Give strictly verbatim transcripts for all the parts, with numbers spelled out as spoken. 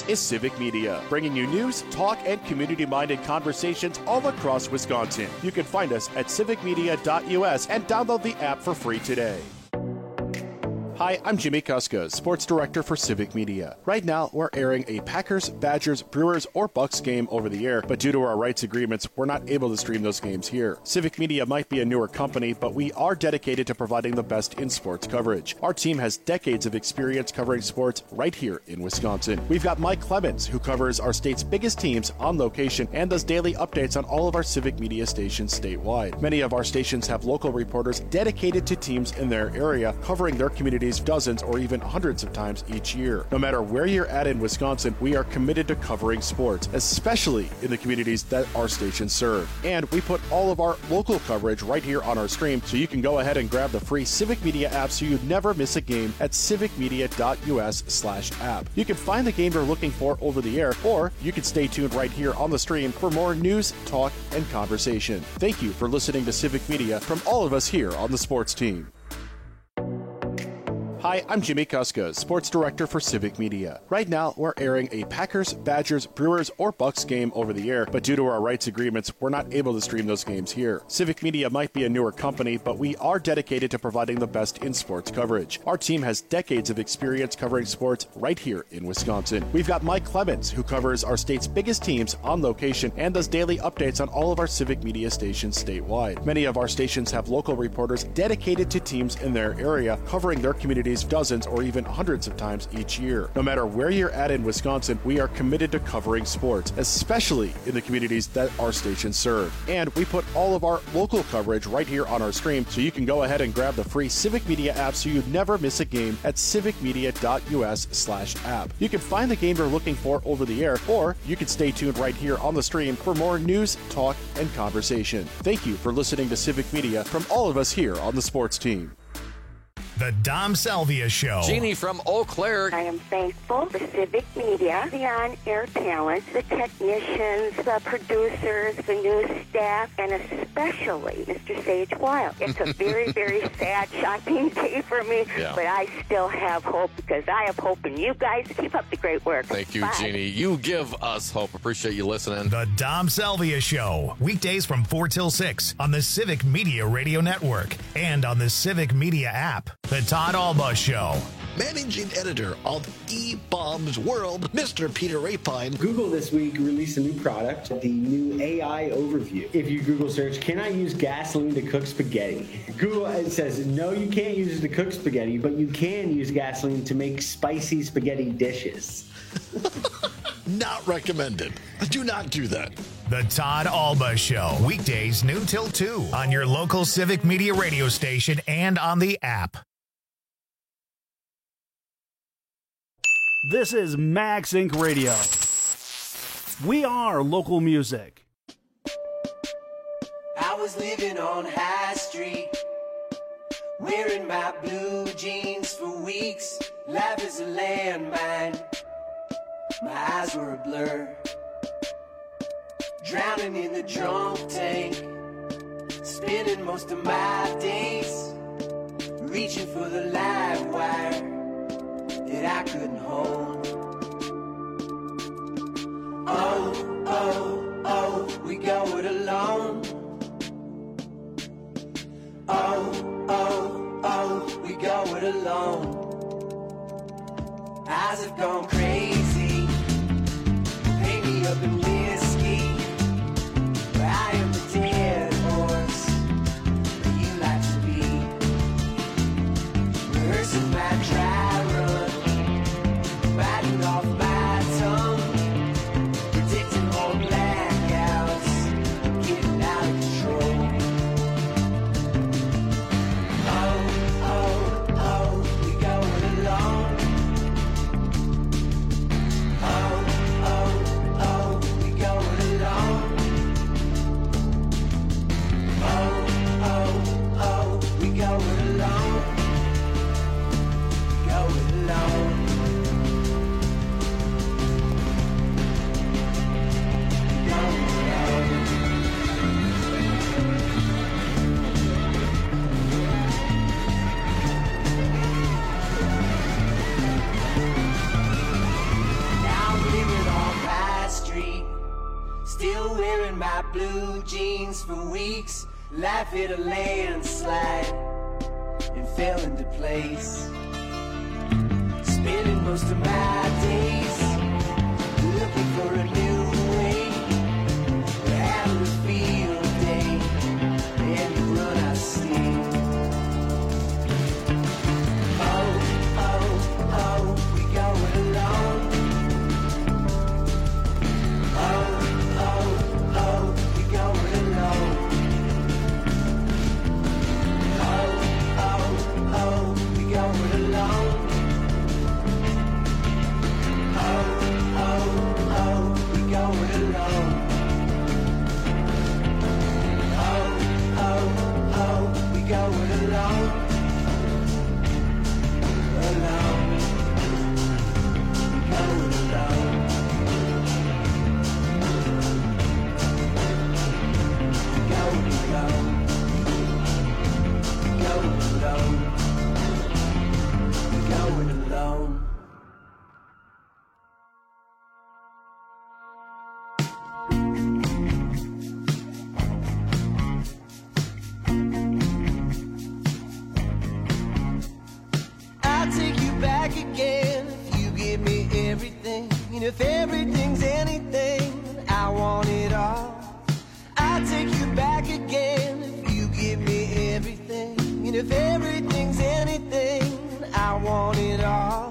is Civic Media, bringing you news, talk, and community-minded conversations all across Wisconsin. You can find us at civic media dot U S and download the app for free today. Hi, I'm Jimmy Kuska, Sports Director for Civic Media. Right now, we're airing a Packers, Badgers, Brewers, or Bucks game over the air, but due to our rights agreements, we're not able to stream those games here. Civic Media might be a newer company, but we are dedicated to providing the best in sports coverage. Our team has decades of experience covering sports right here in Wisconsin. We've got Mike Clemens, who covers our state's biggest teams on location and does daily updates on all of our Civic Media stations statewide. Many of our stations have local reporters dedicated to teams in their area, covering their communities dozens or even hundreds of times each year. No matter where you're at in Wisconsin, we are committed to covering sports, especially in the communities that our stations serve. And we put all of our local coverage right here on our stream, so you can go ahead and grab the free Civic Media app so you never miss a game at civic media dot U S slash app. You can find the game you're looking for over the air, or you can stay tuned right here on the stream for more news, talk, and conversation. Thank you for listening to Civic Media from all of us here on the sports team. Hi, I'm Jimmy Kuska, Sports Director for Civic Media. Right now, we're airing a Packers, Badgers, Brewers, or Bucks game over the air, but due to our rights agreements, we're not able to stream those games here. Civic Media might be a newer company, but we are dedicated to providing the best in sports coverage. Our team has decades of experience covering sports right here in Wisconsin. We've got Mike Clemens, who covers our state's biggest teams on location and does daily updates on all of our Civic Media stations statewide. Many of our stations have local reporters dedicated to teams in their area, covering their communities dozens or even hundreds of times each year. No matter where you're at in Wisconsin, we are committed to covering sports, especially in the communities that our stations serve. And we put all of our local coverage right here on our stream, so you can go ahead and grab the free Civic Media app so you never miss a game at civic media dot U S slash app. You can find the game you're looking for over the air, or you can stay tuned right here on the stream for more news, talk, and conversation. Thank you for listening to Civic Media from all of us here on the sports team. The Dom Salvia Show. Jeannie from Eau Claire. I am thankful for Civic Media, the on-air talent, the technicians, the producers, the news staff, and especially Mister Sage Wild. It's a very, very sad, shocking day for me, yeah. But I still have hope because I have hope in you guys. Keep up the great work. Thank you, Bye. Jeannie. You give us hope. Appreciate you listening. The Dom Salvia Show. Weekdays from four till six on the Civic Media Radio Network and on the Civic Media app. The Todd Alba Show. Managing editor of eBaum's World, Mister Peter Rapine. Google this week released a new product, the new A I overview. If you Google search, can I use gasoline to cook spaghetti? Google it says, no, you can't use it to cook spaghetti, but you can use gasoline to make spicy spaghetti dishes. Not recommended. Do not do that. The Todd Alba Show. Weekdays noon till two on your local Civic Media radio station and on the app. This is Max Incorporated. Radio. We are local music. I was living on High Street, wearing my blue jeans for weeks. Life is a landmine. My eyes were a blur, drowning in the drunk tank, spending most of my days reaching for the live wire that I couldn't hold. Oh, oh, oh, we go it alone. Oh, oh, oh, we go it alone. Eyes have gone crazy, paint me up in whiskey, but I am the dead horse that you like to be. Rehearsing my dry run, biting off my tongue, predicting more blackouts, getting out of control. Oh, oh, oh, we go it alone. wearing my blue jeans for weeks. Life hit a landslide and fell into place. Spending most of my days looking for a new way to have a field day and run out of steam. Oh, oh, oh, we going along. Oh, oh, oh, we going along. Oh, oh, oh, we going along. Oh, oh, oh, we going along. Oh, oh, oh, we going along. Along. Going along. Going along. Going along. Going along. I'll take you back again if you give me everything. And if everything's anything, I want it all. I'll take you back again if you give me everything. And if everything's anything, I want it all.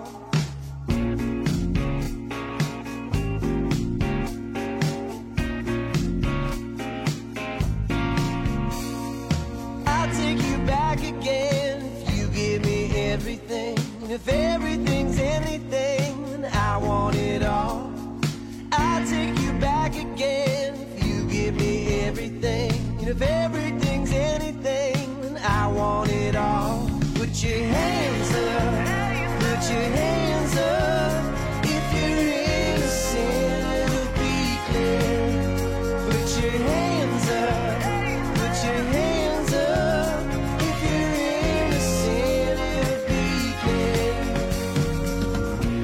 I'll take you back again if you give me everything. And if everything's anything, I want it all. I'll take you back again if you give me everything. And if everything's anything, I want it all. Put your hands up, put your hands up. If you're innocent, it'll be clear. Put your hands up, put your hands up. If you're innocent, it'll be clear.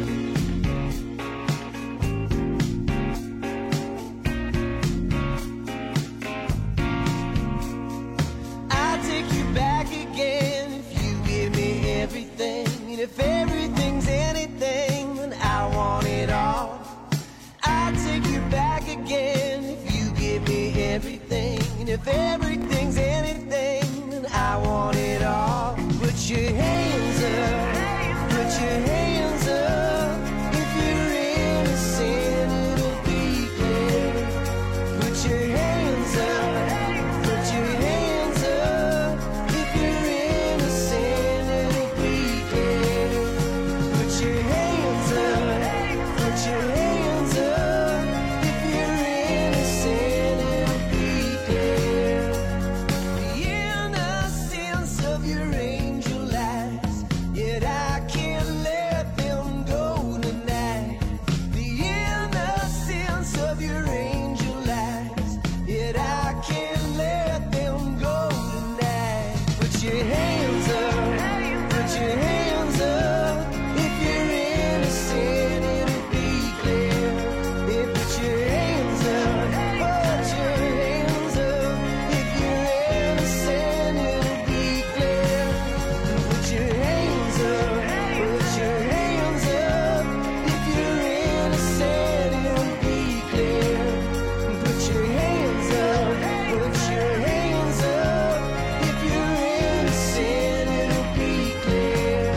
I'll take you back again if you give me everything. And if everything's anything, then I want it all. I'll take you back again if you give me everything. And if everything's anything, then I want it all. Put your hands up, put your hands up. If you're innocent, it'll be clear. Put your hands up, put your hands up. If you're innocent, it'll be clear. Put your hands up, put your hands up. If you're innocent, it'll be clear. The innocence of your angel eyes, yet I can't let them go tonight. The innocence of your angel eyes, yet I can't let them go tonight. Put your hands up, put your hands up. If you're innocent, it'll be clear. Yeah, put your hands up, put your hands up. If you're innocent, it'll be clear. Put your hands up, put your hands up. If you're innocent, it'll be clear. Put your hands up, put your hands up. If you're innocent, it'll be clear.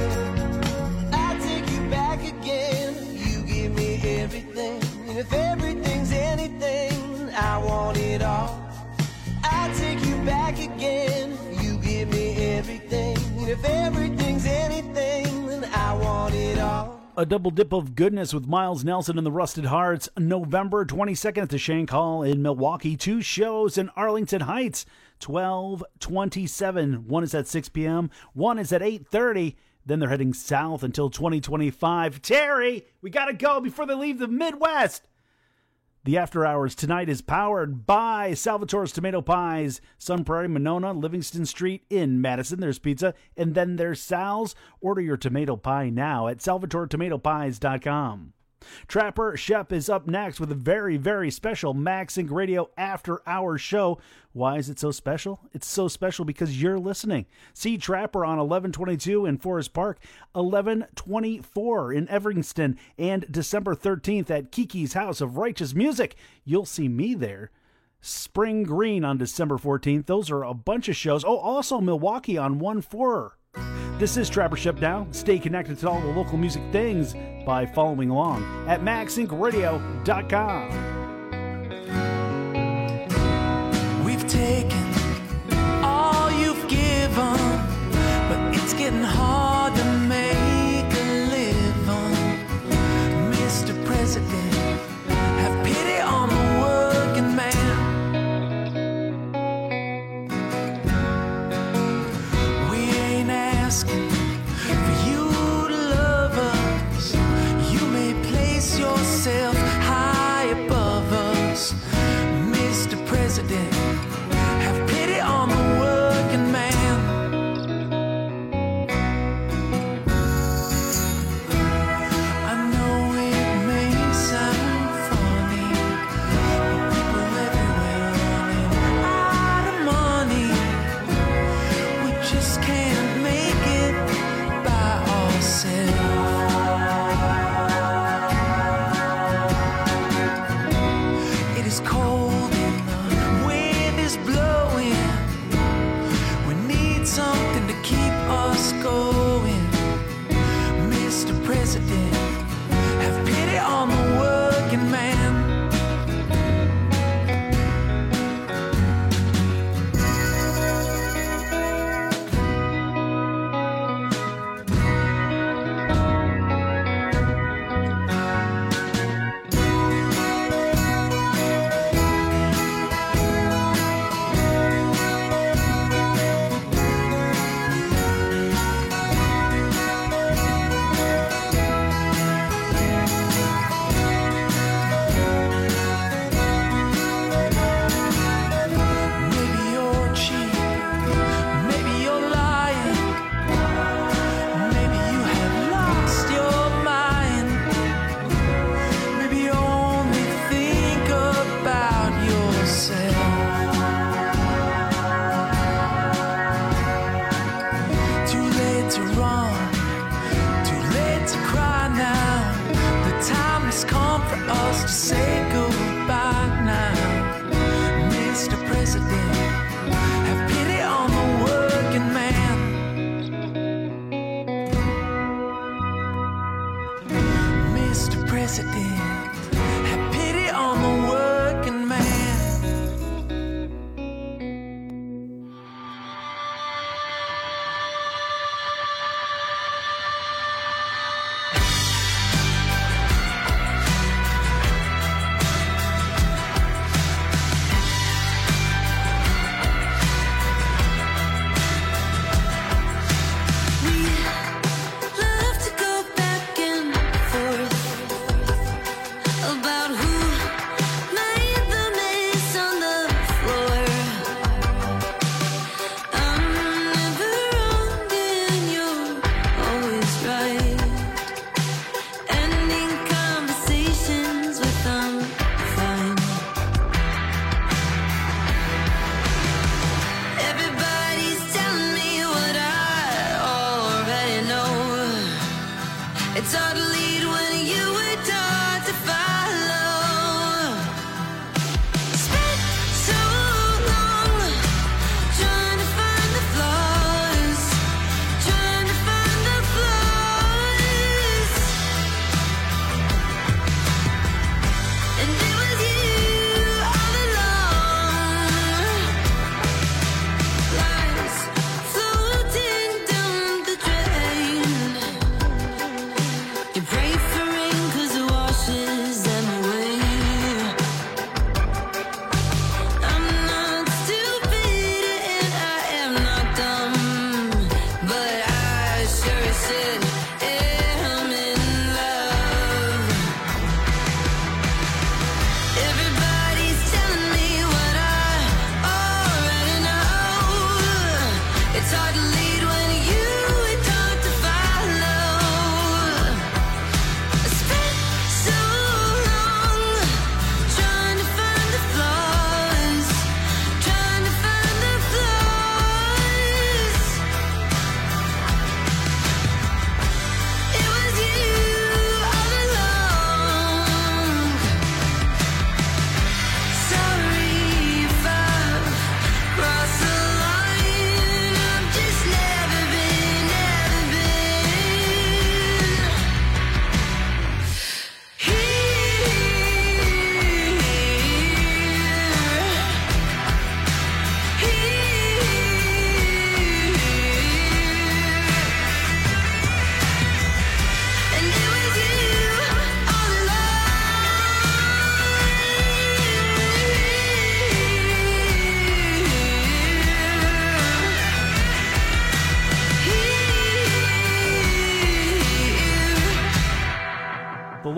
I'll take you back again if you give me everything. And if everything's anything, I want it all. I'll take you back again if you give me everything. And if everything's anything, then I want it all. A double dip of goodness with Miles Nelson and the Rusted Hearts, November twenty-second at the Shank Hall in Milwaukee. Two shows in Arlington Heights, twelve twenty-seven. One is at six p.m., one is at eight thirty. Then they're heading south until twenty twenty-five. Terry, we got to go before they leave the Midwest. The After Hours tonight is powered by Salvatore's Tomato Pies, Sun Prairie, Monona, Livingston Street in Madison. There's pizza, and then there's Sal's. Order your tomato pie now at salvatore tomato pies dot com. Trapper Shep is up next with a very, very special MagSync Radio After Hours show. Why is it so special? It's so special because you're listening. See Trapper on eleven twenty-two in Forest Park, eleven twenty-four in Evanston, and December thirteenth at Kiki's House of Righteous Music. You'll see me there. Spring Green on December fourteenth. Those are a bunch of shows. Oh, also Milwaukee on one four. This is Trapper Shep now. Stay connected to all the local music things by following along at mag sync radio dot com. We've taken all you've given, but it's getting hard to make a living. Mister President, have pity on the working man. We ain't asking for you to love us. You may place yourself high above us. Mister President, have pity on the working man. I know it may sound funny, but people everywhere running out of money. We just can't make it by ourselves. It is cold and the wind is blowing. We need something to keep us going. Mister President, have pity on the working man. Maybe you're cheap, maybe you're lying, maybe you have lost your mind, maybe you only think about yourself. Too late to run, too late to cry now. The time has come for us to say goodbye now. Mister President, have pity on the working man. Mister President, have pity on the working man.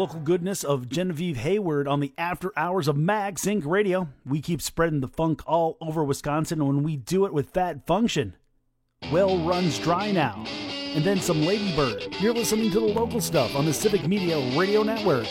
local goodness of Genevieve Hayward on the After Hours of Mag Sync Radio. We keep spreading the funk all over Wisconsin when we do it with Fat Function. Well Runs Dry Now. And then some Ladybird. You're listening to the local stuff on the Civic Media Radio Network.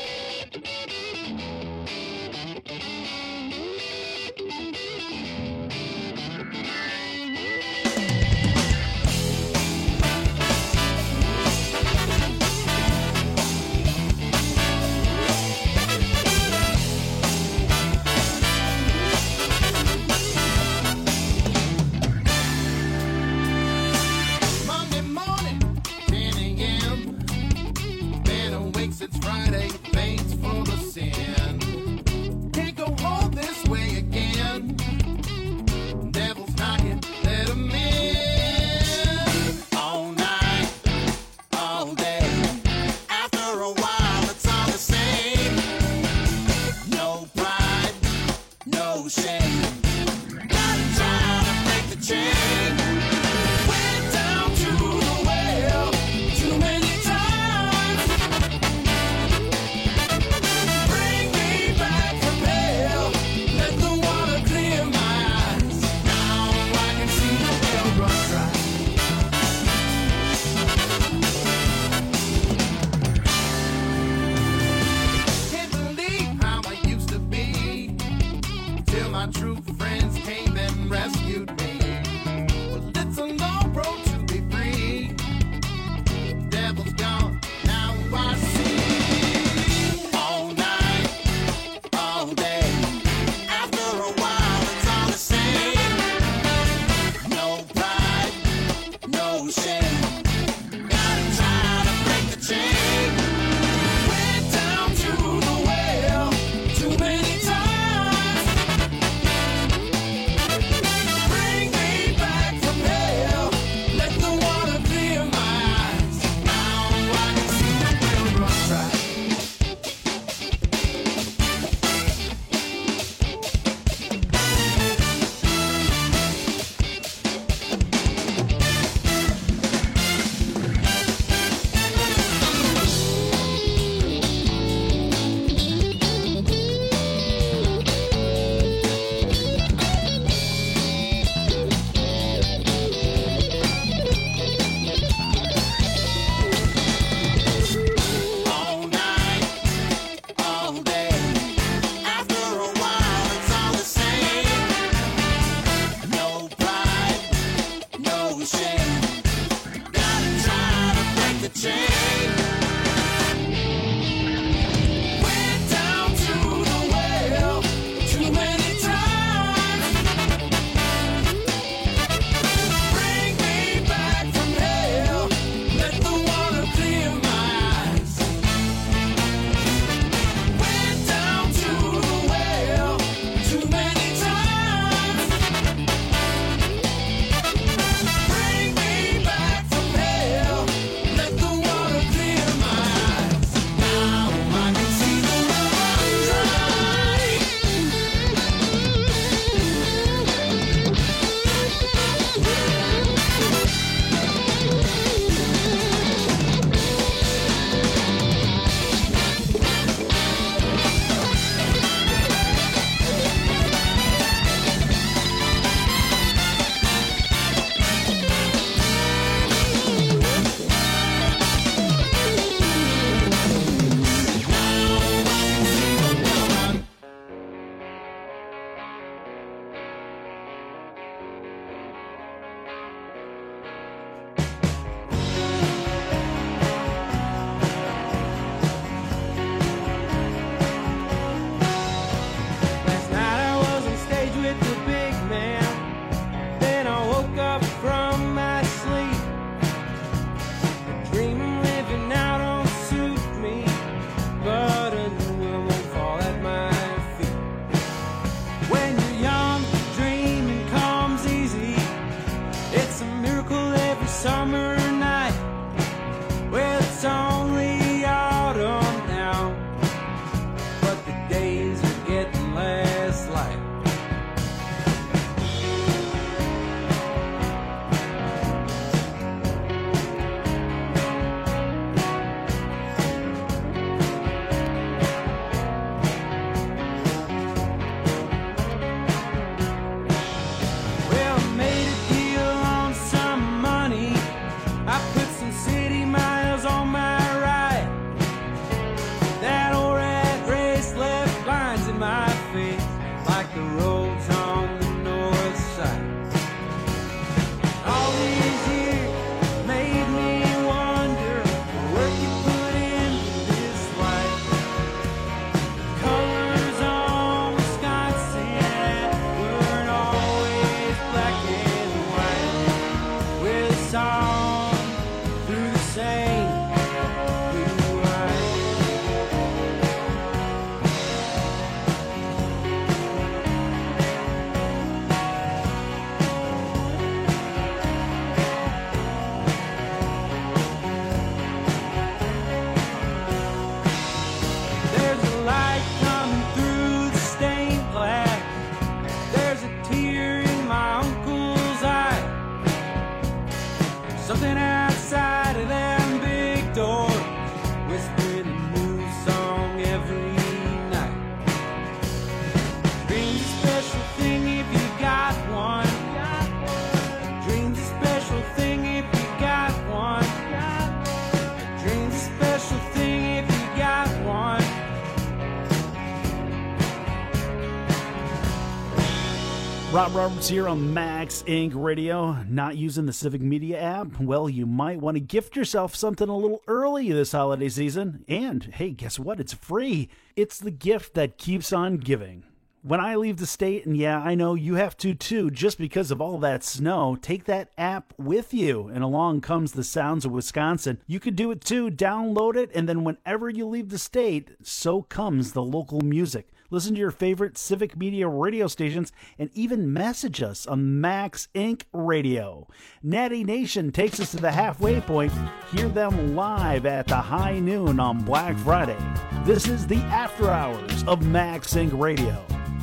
Rob Roberts here on Max Incorporated. Radio. Not using the Civic Media app? Well, you might want to gift yourself something a little early this holiday season. And, hey, guess what? It's free. It's the gift that keeps on giving. When I leave the state, and yeah, I know you have to too, just because of all that snow, take that app with you, and along comes the sounds of Wisconsin. You could do it too. Download it, and then whenever you leave the state, so comes the local music. Listen to your favorite Civic Media radio stations and even message us on Max Incorporated. Radio. Natty Nation takes us to the halfway point. Hear them live at the high noon on Black Friday. This is the After Hours of Max Incorporated. Radio.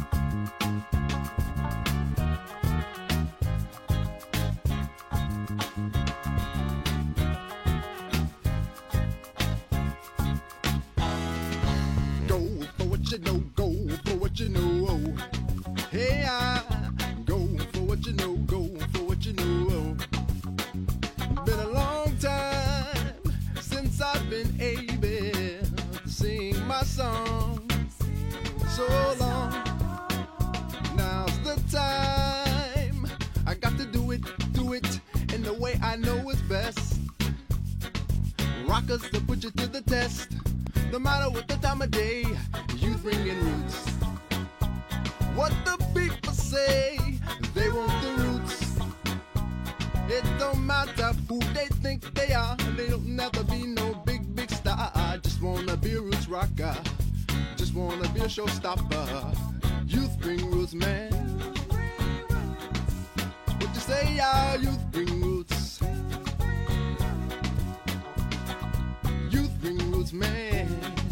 You know, go for what you know. Hey, I go for what you know, go for what you know. Been a long time since I've been able to sing my songs. So long, now's the time. I got to do it, do it in the way I know is best. Rockers to put you to the test. No matter what the time of day, youth bringing roots. What the people say, they want the roots. It don't matter who they think they are. They don't never be no big, big star. I just wanna be a roots rocker. Just wanna be a showstopper. Youth bring roots, man. What you say, yeah, youth bring roots. Youth bring roots, man.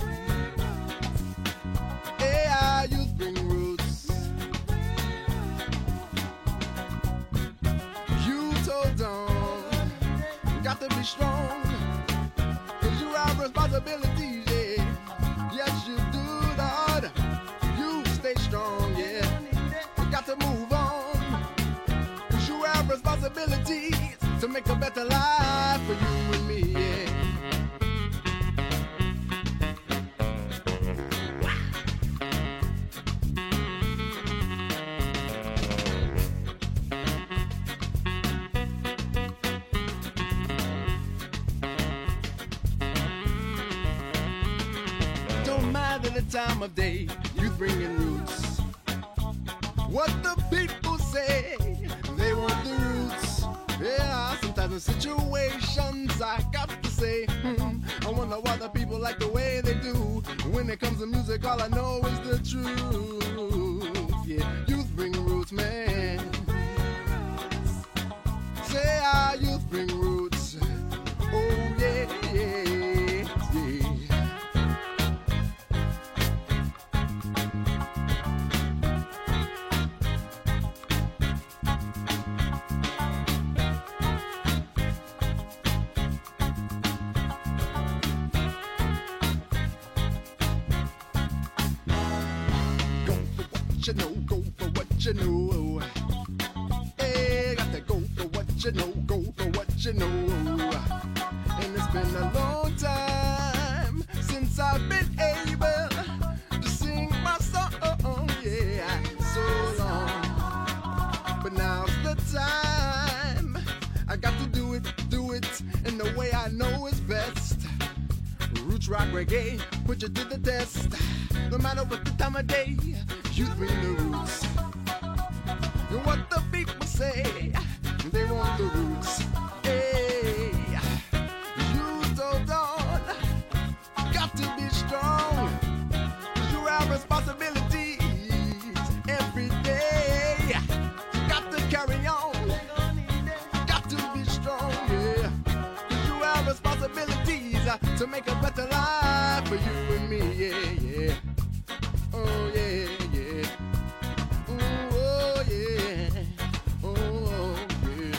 Yeah, youth bring roots. Youth hold on. Got to be strong. Cause you have responsibilities, yeah. Yes, you do, Lord. You stay strong, yeah. You got to move on. Cause you have responsibilities to make a better life for you and me, yeah. Time of day, youth bringing roots. What the people say, they want the roots. Yeah, sometimes in situations I got to say, hmm, I wonder why the people like the way they do. When it comes to music, all I know is the truth. Yeah, youth bring roots, man. Say our youth bring roots. Oh yeah, yeah, yeah. You know, go for what you know. Hey, got to go for what you know, go for what you know. And it's been a long time since I've been able to sing my song, yeah, so long. But now's the time. I got to do it, do it in the way I know is best. Roots rock reggae, put you to the test. No matter what the time of day, you bring the roots. And what the people say, they want the roots. Hey, you hold on, got to be strong. You have responsibilities every day. Got to carry on, got to be strong, yeah. You have responsibilities to make a better life for you and me, yeah, yeah. Oh yeah, yeah. Ooh, oh yeah. Oh yeah.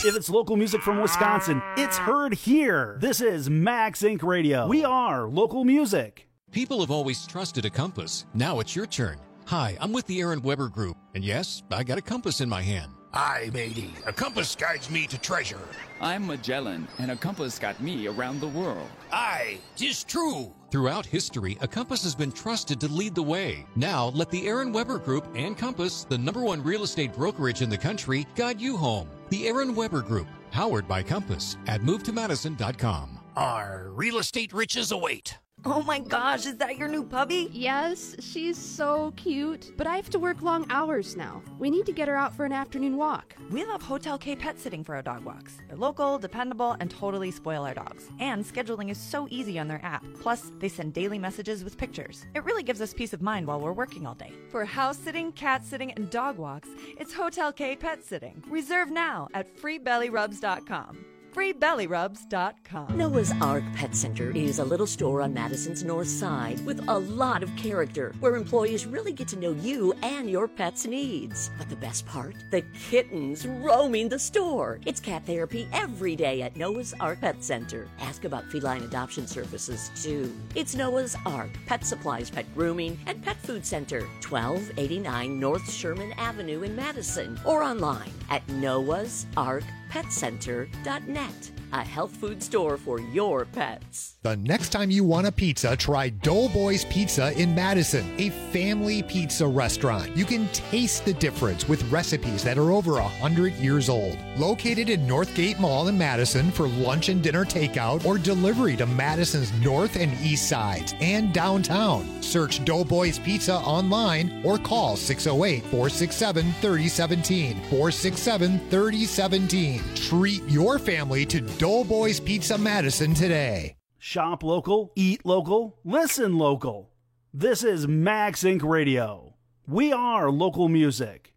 If it's local music from Wisconsin, it's heard here. This is Max Inc Radio. We are local music. People have always trusted a compass. Now it's your turn. Hi, I'm with the Aaron Weber Group, and yes, I got a compass in my hand. Aye, matey. A compass guides me to treasure. I'm Magellan, and a compass got me around the world. Aye, 'tis true. Throughout history, a compass has been trusted to lead the way. Now, let the Aaron Weber Group and Compass, the number one real estate brokerage in the country, guide you home. The Aaron Weber Group, powered by Compass, at move to madison dot com. Our real estate riches await. Oh my gosh, is that your new puppy? Yes, she's so cute. But I have to work long hours now. We need to get her out for an afternoon walk. We love Hotel K Pet Sitting for our dog walks. They're local, dependable, and totally spoil our dogs. And scheduling is so easy on their app. Plus, they send daily messages with pictures. It really gives us peace of mind while we're working all day. For house sitting, cat sitting, and dog walks, it's Hotel K Pet Sitting. Reserve now at free belly rubs dot com. free belly rubs dot com. Noah's Ark Pet Center is a little store on Madison's north side with a lot of character where employees really get to know you and your pet's needs. But the best part? The kittens roaming the store. It's cat therapy every day at Noah's Ark Pet Center. Ask about feline adoption services too. It's Noah's Ark Pet Supplies, Pet Grooming, and Pet Food Center, twelve eighty-nine North Sherman Avenue in Madison, or online at noahs ark pet center dot net. A health food store for your pets. The next time you want a pizza, try Doughboys Pizza in Madison, a family pizza restaurant. You can taste the difference with recipes that are over one hundred years old. Located in Northgate Mall in Madison for lunch and dinner takeout or delivery to Madison's north and east sides and downtown. Search Doughboys Pizza online or call six oh eight, four six seven, three oh one seven, four six seven, three oh one seven. Treat your family to Doughboys Pizza Madison today. Shop local, eat local, listen local. This is Max Inc Radio. We are local music.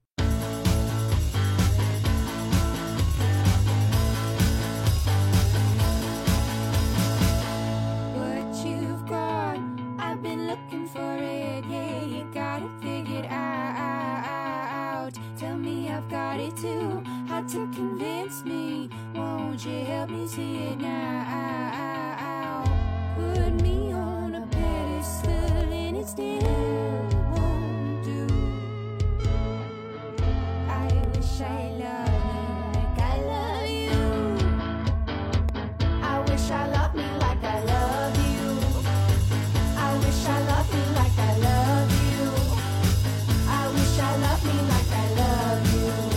What you've got, I've been looking for it. Yeah, you got it figured out. Tell me I've got it too. Hard to convince me. Won't you help me see it now? Put me on a pedestal and it still won't do. I wish I loved me like I love you. I wish I loved me like I love you. I wish I loved me like I love you. I wish I loved me like I love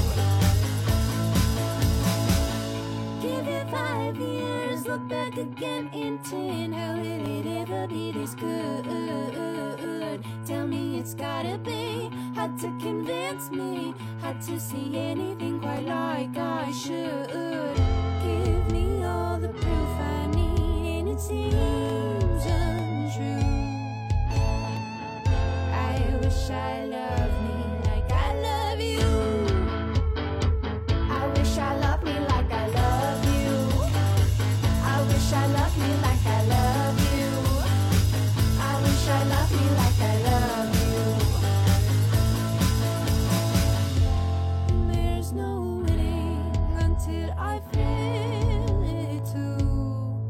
you. Give it five years, look back again in ten. How will it ever be this good? Tell me it's gotta be hard to convince me, hard to see anything quite like I should. Give me all the proof I need and it seems untrue. I wish I loved me like I love you. I wish I loved me like I love you. I wish I loved me like I love you. I wish I loved me like I love you. And there's no winning until I feel it too.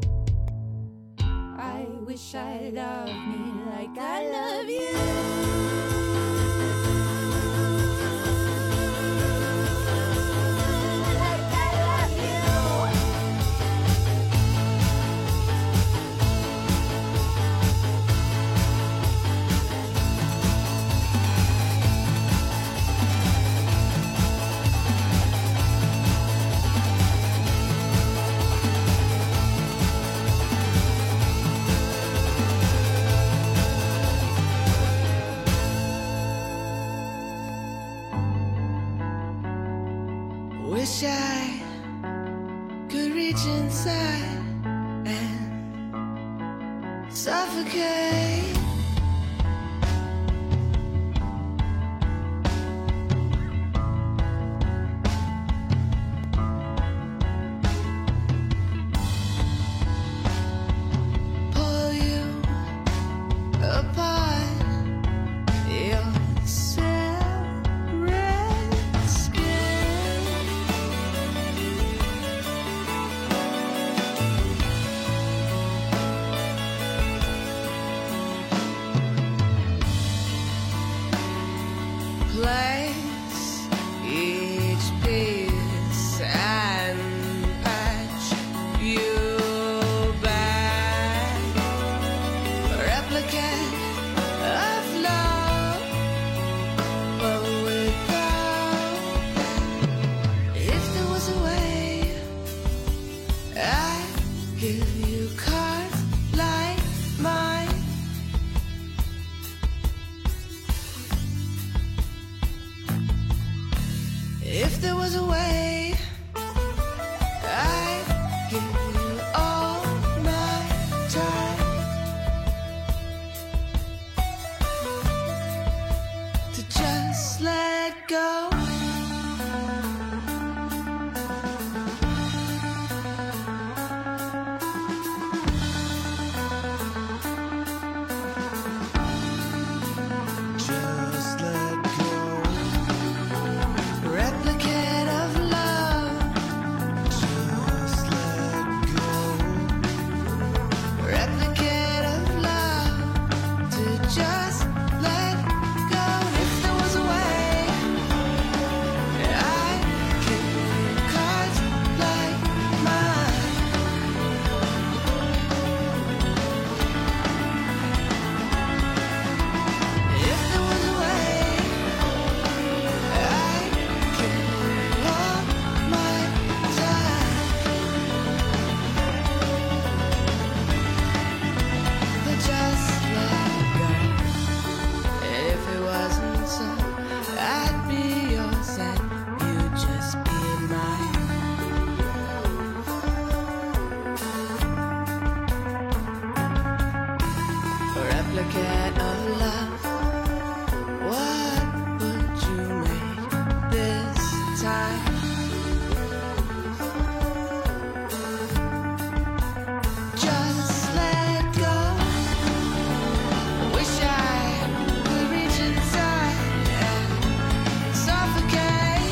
I wish I loved me like I love you. Wish I could reach inside and suffocate. Pull you apart, your separate skin. give you cards like mine. If there was a way, I'd give you all my time to just let go. Just let go. Replicate of love. Just let go. Replicate of love. To just let go. If there was a way, I'd give you cards like mine. If there was a way, I'd give you all my time. But just let go. If it wasn't so, I'd be yours and you'd just be mine. A replicate of love. What would you make this time? Just let go. Wish I could reach inside and suffocate.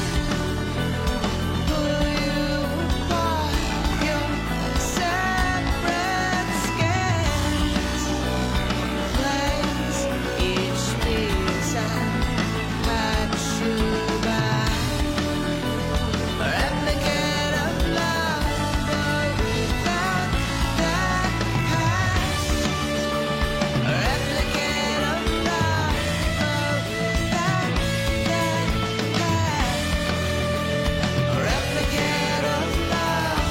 Pull you apart, your separate skins. Place each piece and patch you back. A replicate of love, but without that past. A replicate of love, but without that past. A replicate of love.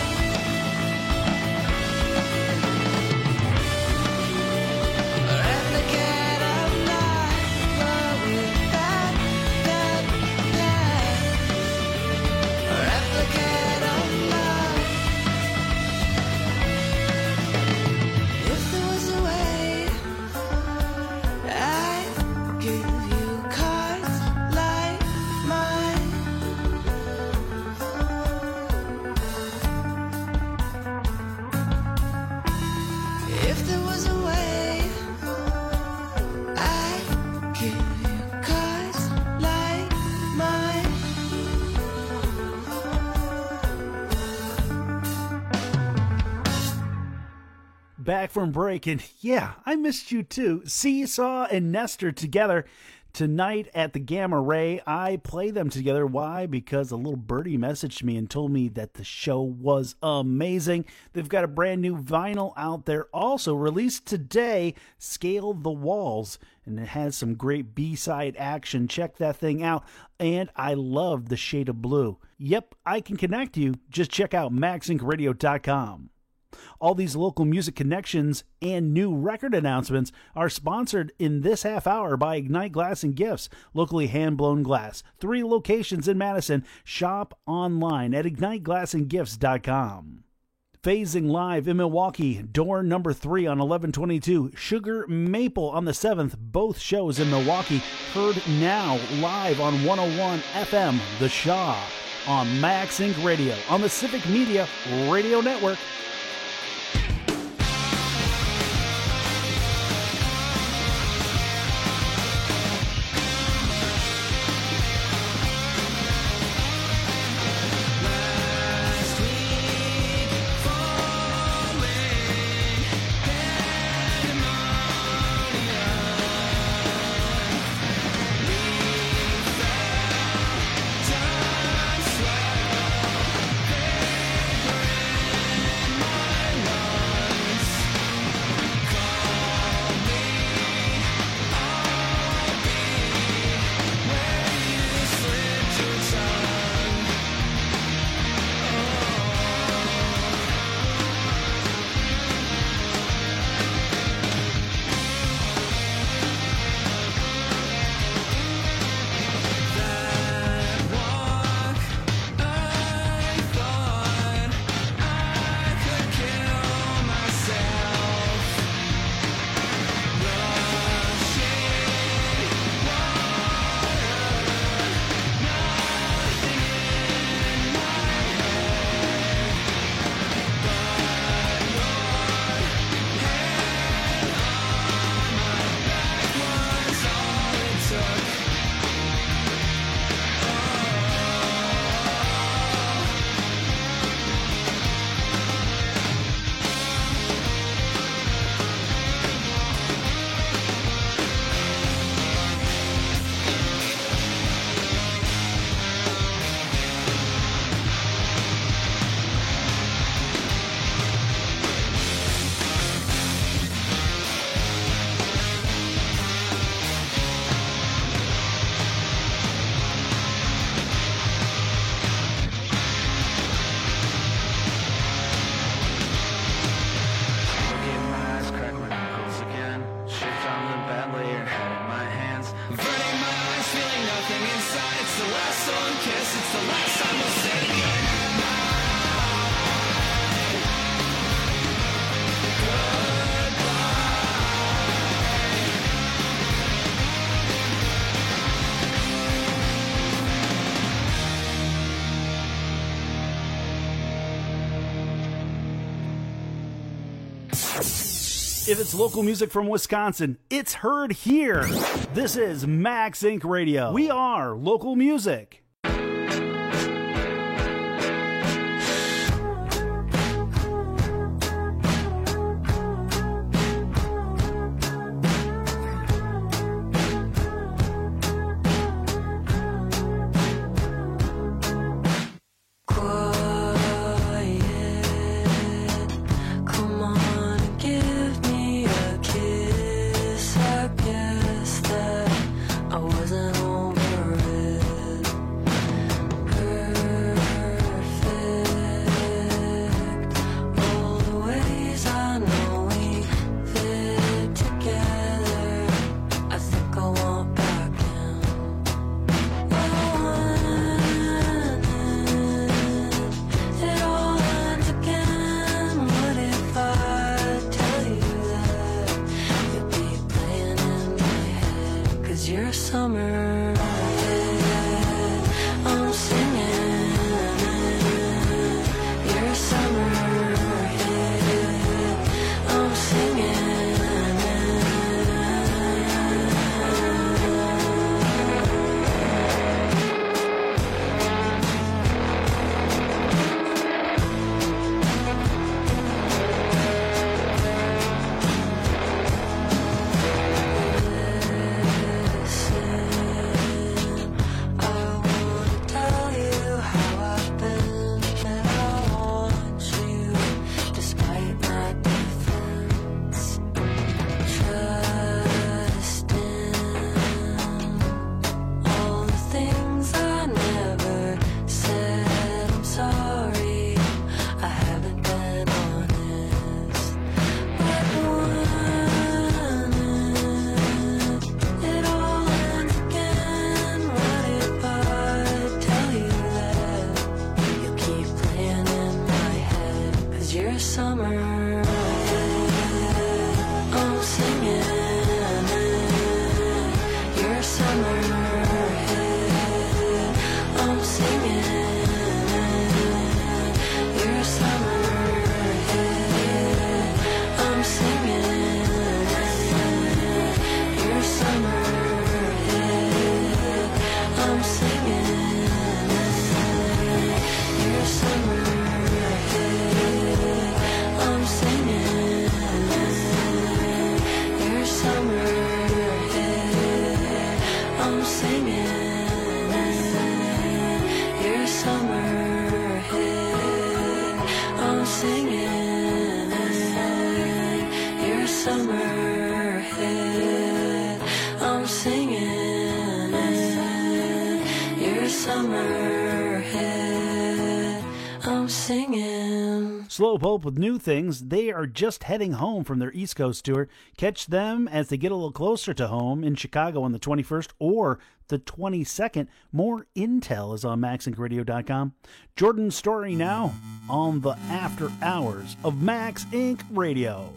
A replicate of love, but without that past. A replicate of love. If there was a way, I'd give you cards like mine. If there was a way, I'd give you cards like mine. Back from break, and yeah, I missed you too. Seesaw and Nestor together tonight at the Gamma Ray. I play them together. Why? Because a little birdie messaged me and told me that the show was amazing. They've got a brand new vinyl out there, also released today, Scale the Walls, and it has some great B-side action. Check that thing out. And I love the shade of blue. Yep, I can connect you. Just check out max inc radio dot com. All these local music connections and new record announcements are sponsored in this half hour by Ignite Glass and Gifts, locally hand-blown glass. Three locations in Madison. Shop online at ignite glass and gifts dot com. Phasing live in Milwaukee, door number three on eleven twenty-two. Sugar Maple on the seventh. Both shows in Milwaukee. Heard now live on one oh one F M, The Shaw, on Max Inc Radio, on the Civic Media Radio Network. Time slow, If it's local music from Wisconsin, it's heard here. This is Max Inc Radio. We are local music. Slowpoke with new things. They are just heading home from their East Coast tour. Catch them as they get a little closer to home in Chicago on the twenty-first or the twenty-second. More intel is on max inc radio dot com. Jordan's story now on the after hours of Max Inc Radio.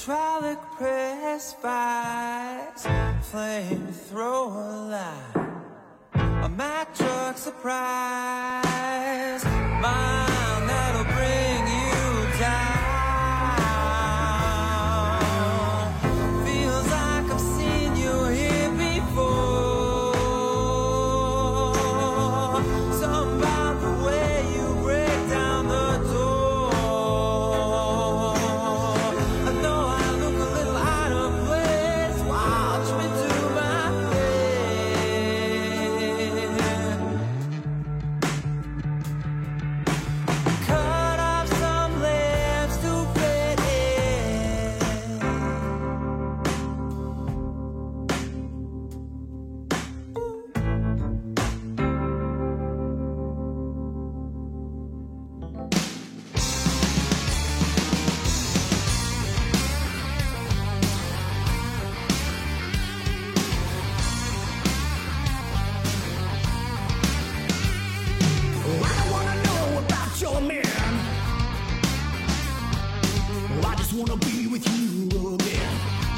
Hydraulic press fires, flamethrower line, a Mack truck surprise, mine that'll bring you down. Feels like I've seen you here before. Something about the way you break down the door. I know I look a little out of place. Watch me do my thing. Cut off some limbs to fit in. Oh, I don't wanna know about your man. Oh, I just wanna be with you again.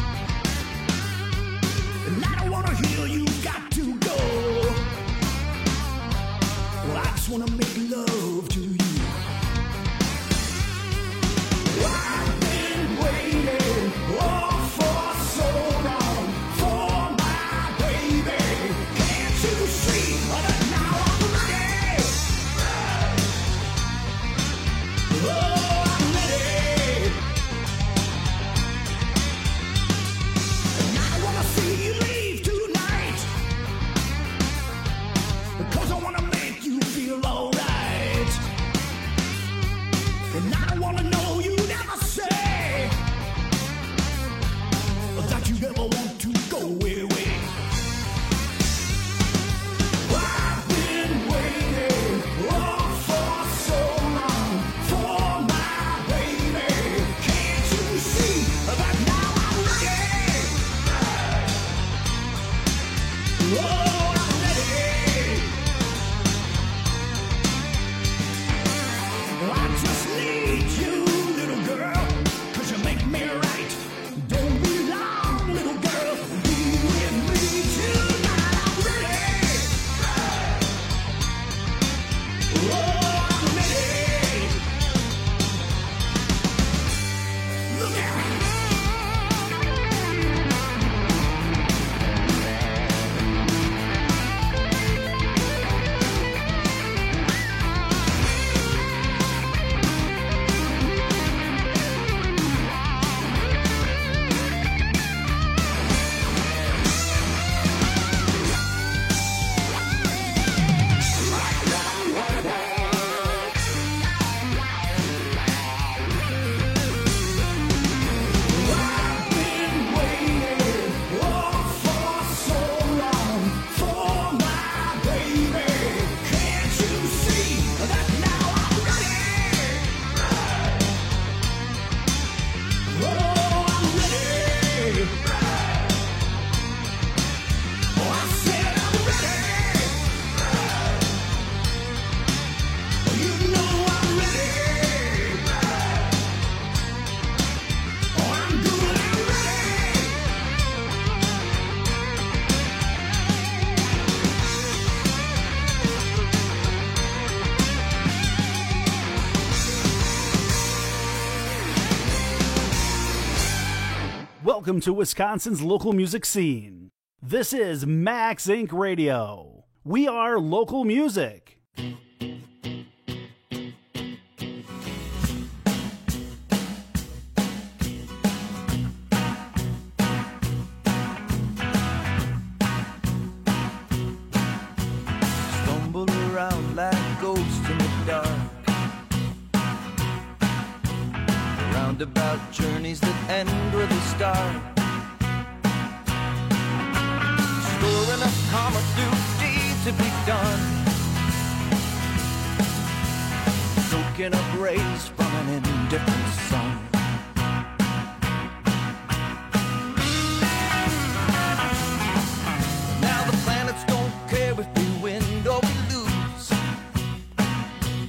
And I don't wanna hear you got to go. Well, I just wanna make love to you. I've been waiting oh, for so long for my baby. Can't you see that now I'm ready? Oh, I'm ready. And I wanna see you leave tonight, because I wanna make you feel alright. And I don't wanna know you never say that you ever want to go away. I've been waiting oh, for so long for my baby. Can't you see that now I'm ready? Oh, I'm ready. I just need you, little girl, 'cause you make me right. Don't be long, little girl, be with me tonight. I'm ready. Oh, I'm ready. Look at me. I've been waiting oh, for so long for my baby. Can't you see that now I'm ready? Oh, I'm ready. Oh, I said I'm ready. You know I'm ready. Oh, I'm good and ready. Welcome to Wisconsin's local music scene. This is Max Incorporated. Radio. We are local music. Stumble around like ghosts in the dark. Roundabout journeys that end with a start. Storing up karma, duty to be done. Soaking up rays from an indifferent sun. Now the planets don't care if we win or we lose.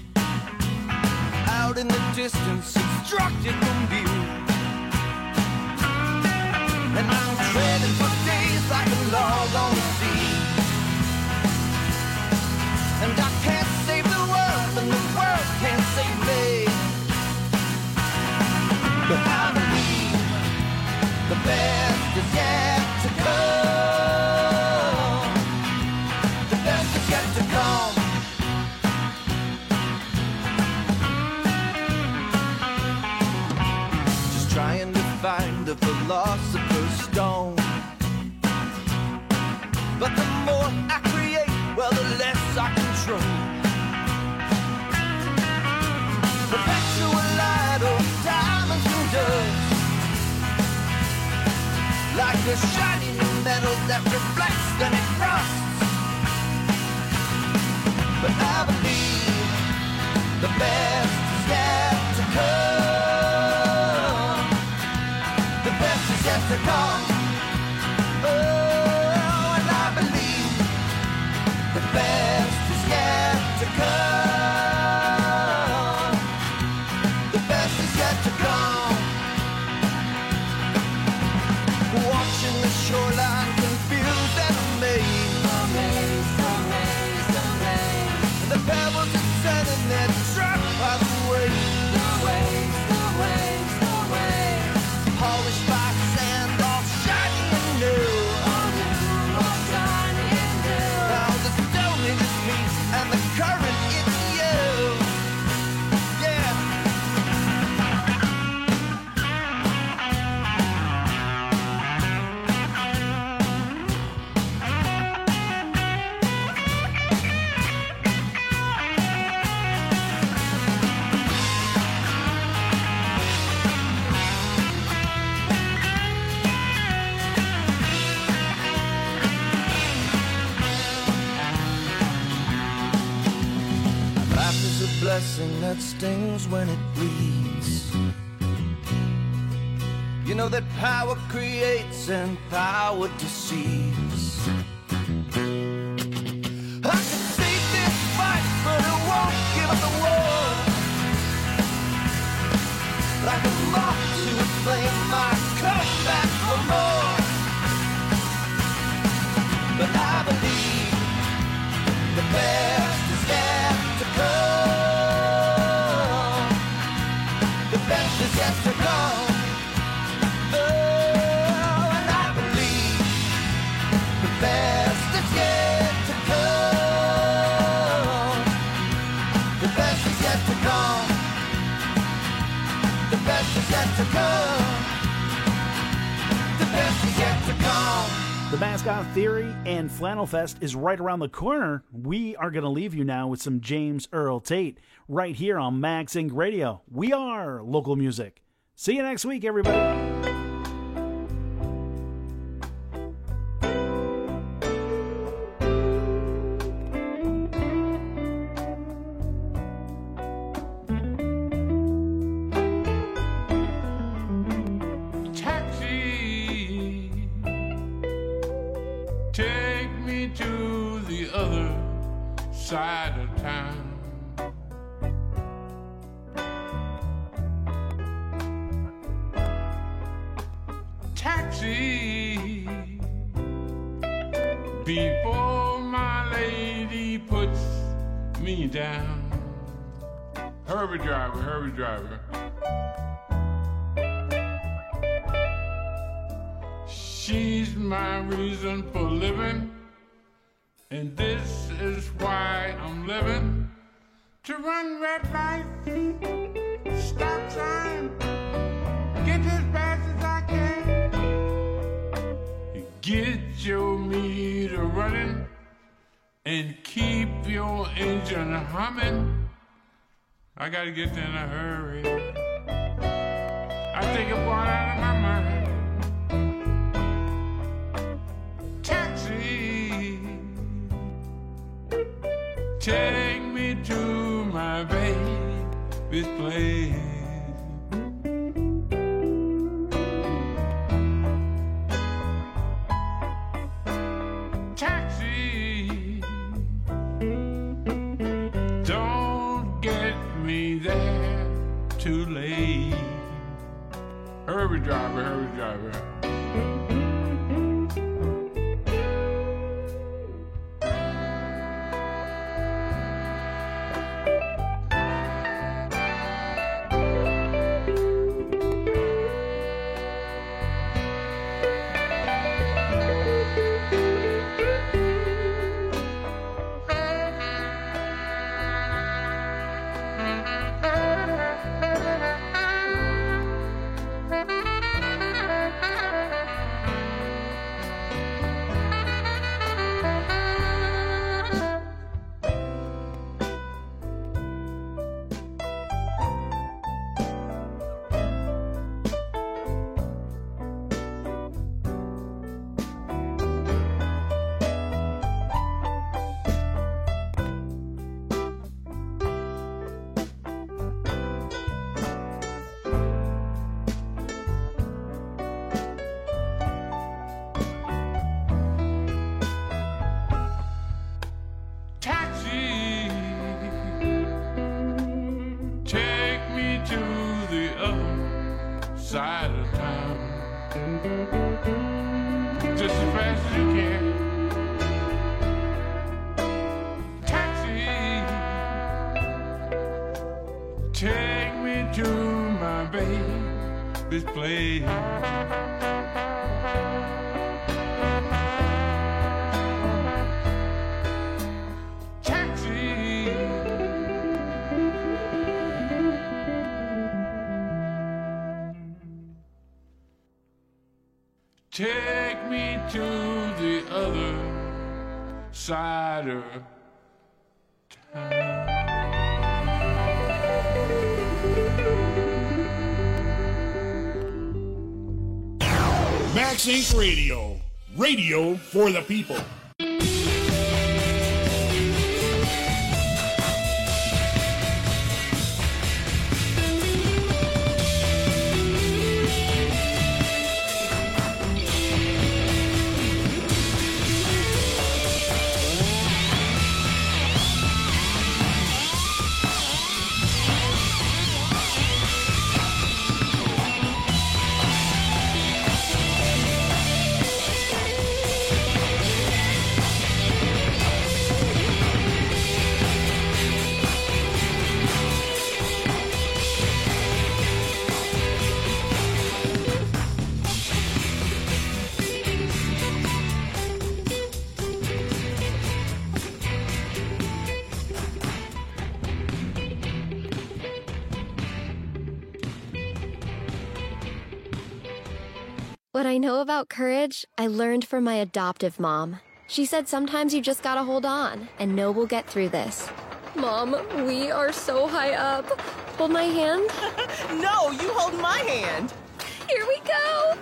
Out in the distance, obstructed from view. The best is yet to come. The best is yet to come. Just trying to find the philosopher's stone. But the more I create, well, the less I control. Perpetual light of diamonds and dust, like a shiny new metal that reflects then it rusts. But I believe the best is yet to come. The best is yet to come. Oh, and I believe the best is yet to come. The best is yet to come. Watching the shoreline confused and amazed. Amazed, amazed, amazed. The pebbles are sending their trapped by the waves. The waves, the waves, the waves. Polished by sand, all shiny and new. All new, all shiny and new. Now the stone is me and the current it's you. Yeah. Life is a blessing that stings when it bleeds. You know that power creates and power deceives. I can see this fight, but I won't give up the war. Like a moth to a flame, I come back for more. But I believe the best is yet to come. The best is yet to come. Oh, and I believe the best is yet to come. The best is yet to come. The best is yet to come. The best is yet to come. The Mascot Theory and Flannel Fest is right around the corner. We are going to leave you now with some James Earl Tate right here on Max Inc Radio. We are local music. See you next week, everybody. Taxi, take me to the other side of town. Taxi, before my lady puts me down. Hurry, driver, hurry, driver. She's my reason for living, and this is why I'm living. To run red light, stop sign, get as fast as I can. Get your meter running and keep your engine humming. I gotta get there in a hurry. I think I'm going out of my mind. Taxi, take me to my baby's place. Taxi, don't get me there too late. Hurry, driver, hurry, driver. just as fast as you can. Taxi, take me to my baby's place. Take me to the other side of town. Max Inc Radio. Radio for the people. What I know about courage, I learned from my adoptive mom. She said sometimes you just gotta hold on and know we'll get through this. Mom, we are so high up. Hold my hand. No, you hold my hand. Here we go.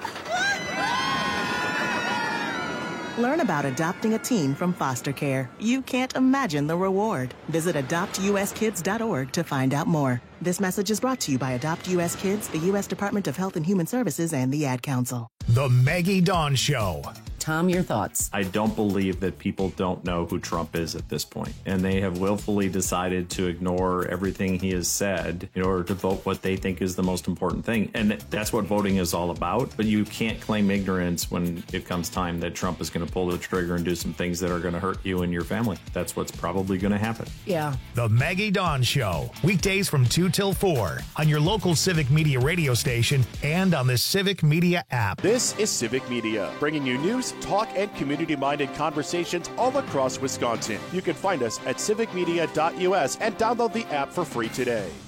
Learn about adopting a teen from foster care. You can't imagine the reward. Visit adopt u s kids dot org to find out more. This message is brought to you by Adopt U S Kids, the U S Department of Health and Human Services, and the Ad Council. The Maggie Dawn Show. Tom, your thoughts? I don't believe that people don't know who Trump is at this point, and they have willfully decided to ignore everything he has said in order to vote what they think is the most important thing. And that's what voting is all about. But you can't claim ignorance when it comes time that Trump is going to pull the trigger and do some things that are going to hurt you and your family. That's what's probably going to happen. Yeah. The Maggie Dawn Show. Weekdays from two till four on your local Civic Media radio station and on the Civic Media app. This is Civic Media, bringing you news, talk, and community-minded conversations all across Wisconsin. You can find us at civic media dot u s and download the app for free today.